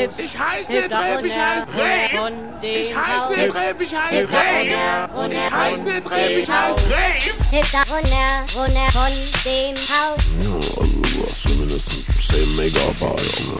Ich heiß nicht Rap, ich heiß Rap. Ich heiß nicht Rap, ich heiß Rap. Ich heiß nicht Rap, ich heiß Rap. Hip da runter von dem Haus. Ja, also du hast zumindest 10 Megabyte, Junge.